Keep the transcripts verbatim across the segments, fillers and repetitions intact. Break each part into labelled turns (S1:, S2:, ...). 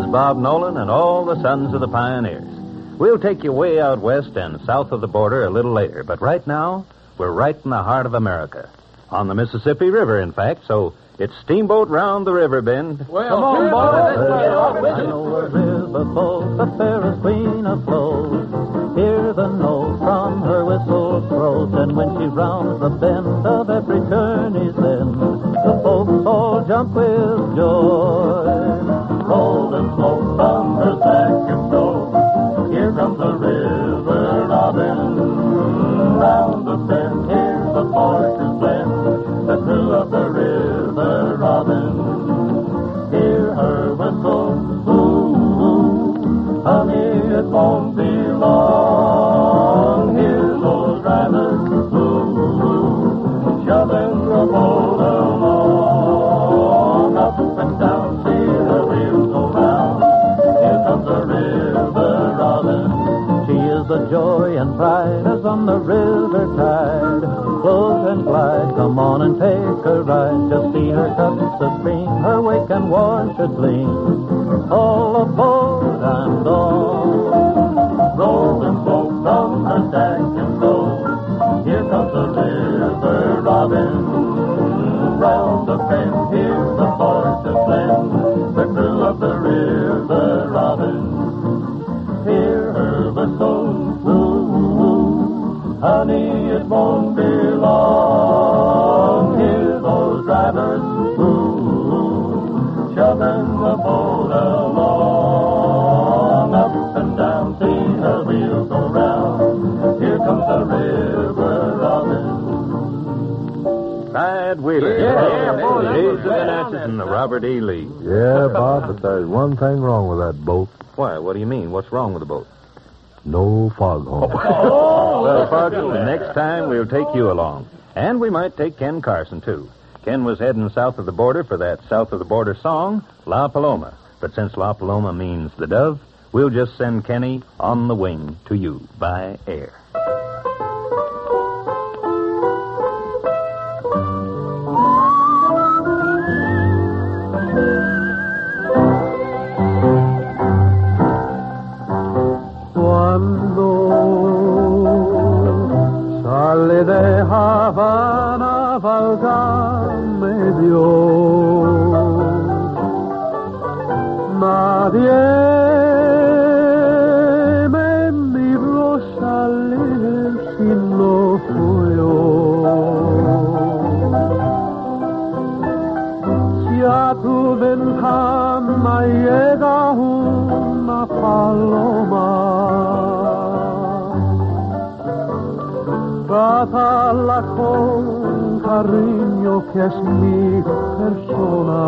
S1: Bob Nolan and all the sons of the pioneers. We'll take you way out west and south of the border a little later, but right now, we're right in the heart of America. On the Mississippi River, in fact, so it's steamboat round the river bend.
S2: Well, come on, boys.
S3: I know a riverboat, the fairest queen afloat. Hear the note from her whistle throat, and when she rounds the bend of every journey's end, the folks all jump with joy. Rolling smoke from her second boat, here comes the river robin. Round the bend, hear the voices blend, the crew of the river robin. Hear her whistle, ooh, ooh, honey, it won't be long. Hear those drivers, ooh, ooh, shoving the boat along. Up and down, see her wheels go round. Here comes the river robin. She is the joy and pride as on the river tide. Float and glide, come on and take a ride. Just see her touch the stream, her wake and wash a gleam. All aboard and on. Rolling smoke from her deck and boat. Here comes the river robin. Round the bend, hear the voices blend, the crew of the river robin. Hear her whistle, ooh, ooh, honey, it won't be long. Hear those drivers, ooh, ooh, shoving the boat along. Up and down, see her wheels go round. Here comes the river robin.
S1: Clyde Wheeler.
S2: Yeah, yeah, boy,
S1: He's
S2: that's
S1: the
S2: right
S1: Natchez
S2: on
S1: and the
S2: that.
S1: Robert E. Lee.
S4: Yeah, Bob, but there's one thing wrong with that boat.
S1: Why, what do you mean? What's wrong with the boat?
S4: No foghorn.
S1: Well, Fargo, the next time we'll take you along. And we might take Ken Carson, too. Ken was heading south of the border for that south of the border song, La Paloma. But since La Paloma means the dove, we'll just send Kenny on the wing to you by air.
S4: Sale de Habana, válgame Dios. Nadie me miró salir si no fui yo. Si a tu ventana llega una paloma, trátala con cariño que es mi persona.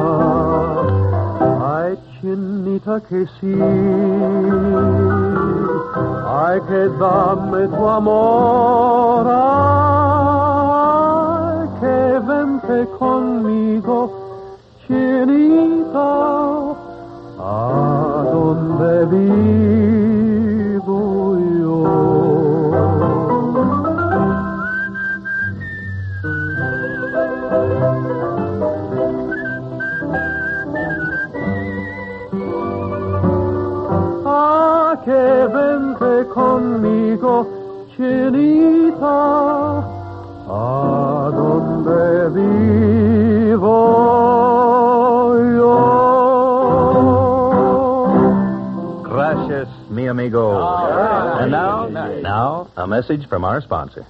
S4: Ay, chinita que sí, ay, que dame tu amor, ay, que vente conmigo, chinita, a donde vivo yo. Que vente conmigo, chinita, a donde vivo yo.
S1: Gracias, mi amigo.
S2: right.
S1: And now,
S2: Nice.
S1: now, a message from our sponsor.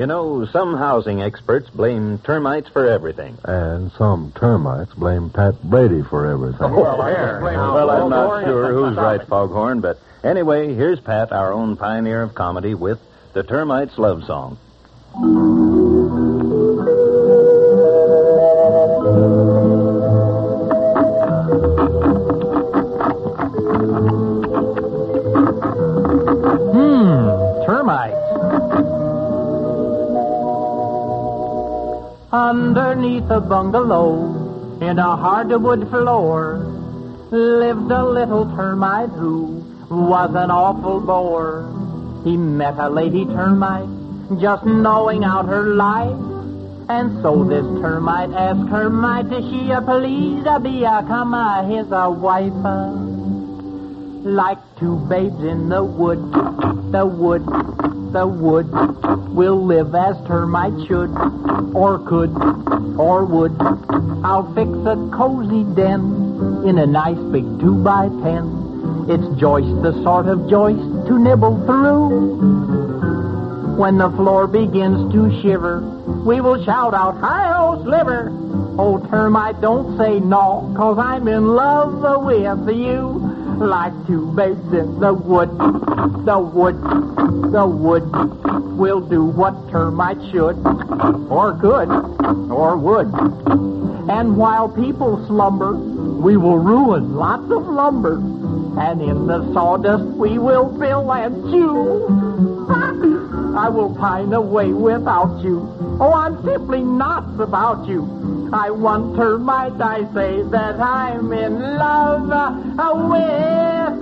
S1: You know, some housing experts blame termites for everything.
S5: And some termites blame Pat Brady for everything.
S1: Well, well, I'm not sure who's right, Foghorn, but anyway, here's Pat, our own pioneer of comedy, with the Termites' Love Song.
S3: Underneath a bungalow in a hardwood floor lived a little termite who was an awful bore. He met a lady termite just knowing out her life, and so this termite asked her, might she uh, please uh, be a come uh, his uh, wife. Uh, like two babes in the wood, the wood, the wood will live as termites should, or could, or would. I'll fix a cozy den in a nice big two by ten. It's joist, the sort of joist to nibble through. When the floor begins to shiver, we will shout out, hi-ho, sliver! Oh, termite, don't say no, 'cause I'm in love with you. Like two babes in the wood, the wood, the wood will do what termites should, or could, or would. And while people slumber, we will ruin lots of lumber, and in the sawdust we will fill and chew. I will pine away without you. Oh, I'm simply nuts about you. I want termite, I say that I'm in love with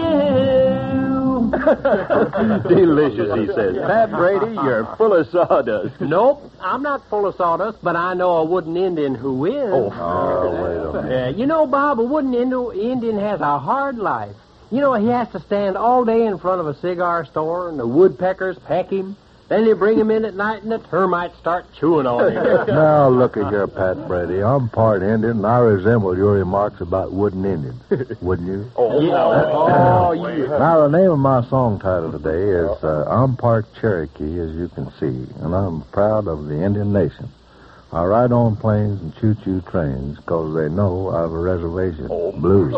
S3: you.
S1: Delicious, he says. Pat Brady, you're full of sawdust.
S2: Nope, I'm not full of sawdust, but I know a wooden Indian who is.
S5: Oh, wait a minute.
S2: Yeah, you know, Bob, a wooden Indo- Indian has a hard life. You know, he has to stand all day in front of a cigar store, and the woodpeckers peck him. Then they bring him in at night, and the termites start chewing on him.
S5: Now, look at here, Pat Brady. I'm part Indian, and I resemble your remarks about wooden Indians. Wouldn't you?
S2: Oh, yeah. Oh, you.
S5: Now, the name of my song title today is uh, I'm part Cherokee, as you can see, and I'm proud of the Indian nation. I ride on planes and choo-choo trains because they know I have a reservation. Oh. Blues.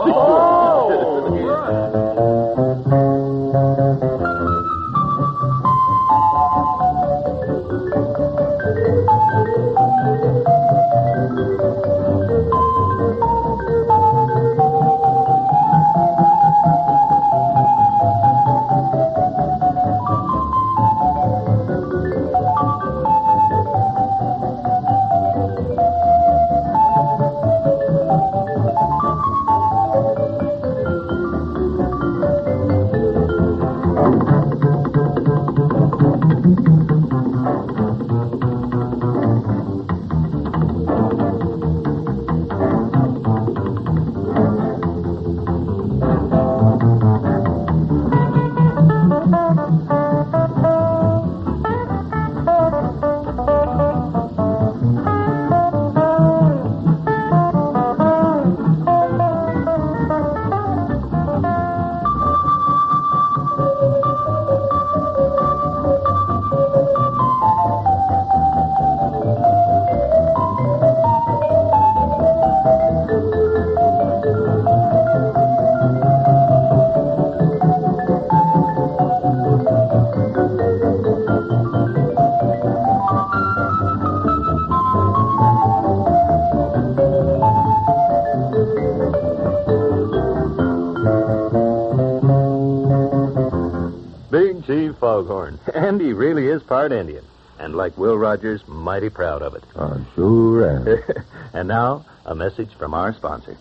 S1: Chief Foghorn. And he really is part Indian. And like Will Rogers, mighty proud of it.
S5: I sure am.
S1: And now, a message from our sponsor.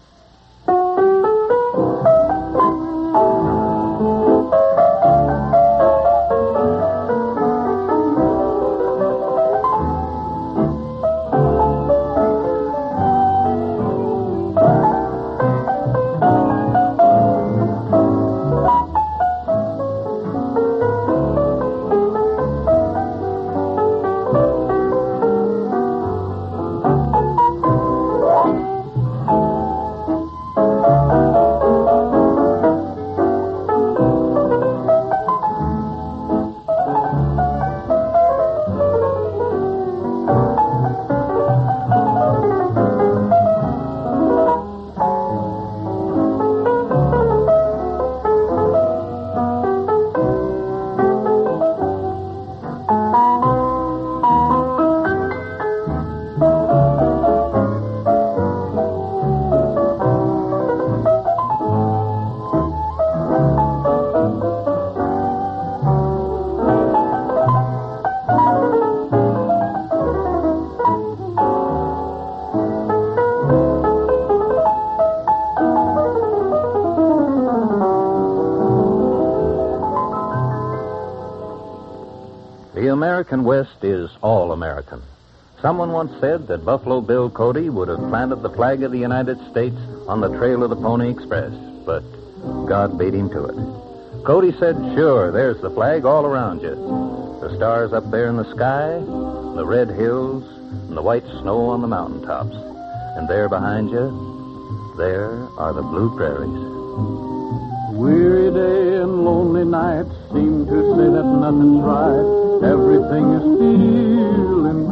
S1: American West is all American. Someone once said that Buffalo Bill Cody would have planted the flag of the United States on the trail of the Pony Express, but God beat him to it. Cody said, sure, there's the flag all around you. The stars up there in the sky, the red hills, and the white snow on the mountaintops. And there behind you, there are the blue prairies.
S4: Weary day and lonely nights seem to say that nothing's right. Everything is still and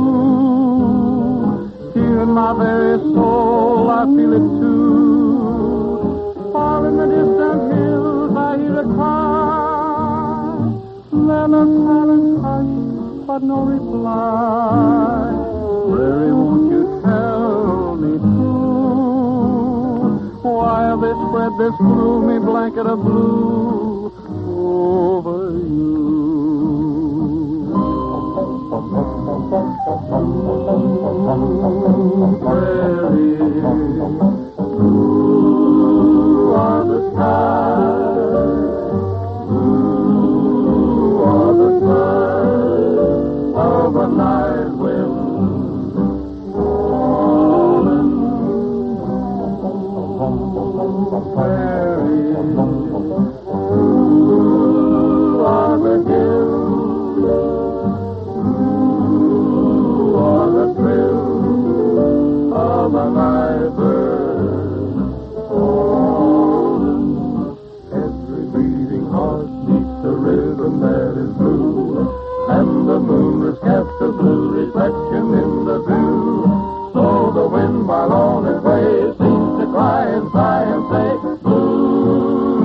S4: blue. Here in my very soul, I feel it too. Far in the distant hills, I hear a cry. Then a silent hush, but no reply. Prairie, won't you tell me true? Why have they spread this gloomy blanket of blue over you? Prairie, blue are the skies, blue are the skies of a night wind falling. Prairie, blue are the hills, blue are the thrills of a night bird falling. Every beating heart beats a rhythm that is blue, and the moon has cast a blue reflection in the dew. So the wind, while on its way, seems to cry and sigh and say, blue.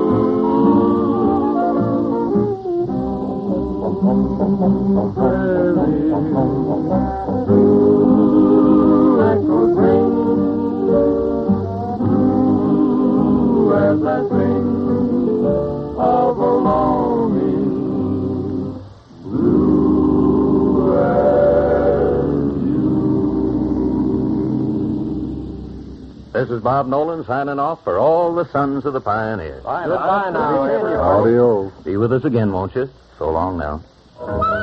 S4: Prairie, blue echoes ring, blue as I sing of a longing, blue as you.
S1: This is Bob Nolan signing off for all the sons of the Pioneers.
S2: Goodbye now, everyone.
S5: Audio.
S1: Be with us again, won't you? So long now.